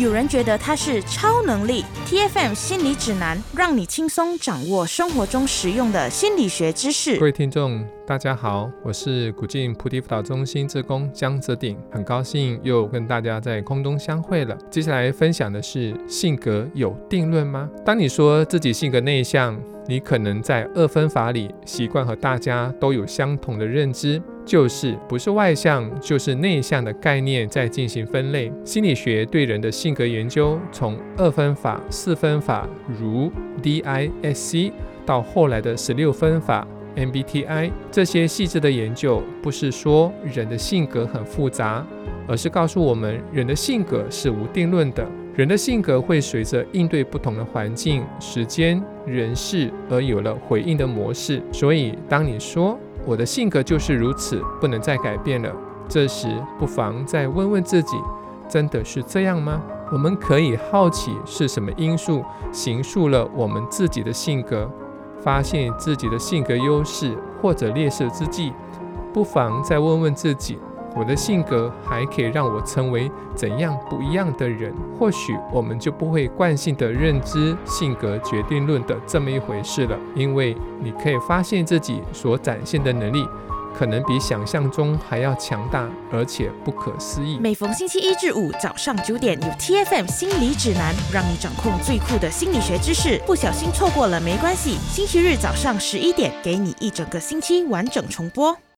有人觉得它是超能力。 TFM 心理指南，让你轻松掌握生活中实用的心理学知识。 各位听众大家好，我是古晋菩提辅导中心志工江泽鼎，很高兴又跟大家在空中相会了。接下来分享的是，性格有定论吗？当你说自己性格内向，你可能在二分法里习惯和大家都有相同的认知，就是不是外向就是内向的概念在进行分类。心理学对人的性格研究，从二分法、四分法如 DISC 到后来的16分法 MBTI， 这些细致的研究不是说人的性格很复杂，而是告诉我们人的性格是无定论的。人的性格会随着应对不同的环境、时间、人事而有了回应的模式。所以当你说我的性格就是如此，不能再改变了，这时不妨再问问自己，真的是这样吗？我们可以好奇是什么因素形塑了我们自己的性格，发现自己的性格优势或者劣势之际，不妨再问问自己，我的性格还可以让我成为怎样不一样的人？或许我们就不会惯性的认知性格决定论的这么一回事了，因为你可以发现自己所展现的能力可能比想象中还要强大，而且不可思议。 每逢星期一至五早上9点，有 TFM 心理指南，让你掌控最酷的心理学知识。不小心错过了没关系，星期日早上11点，给你一整个星期完整重播。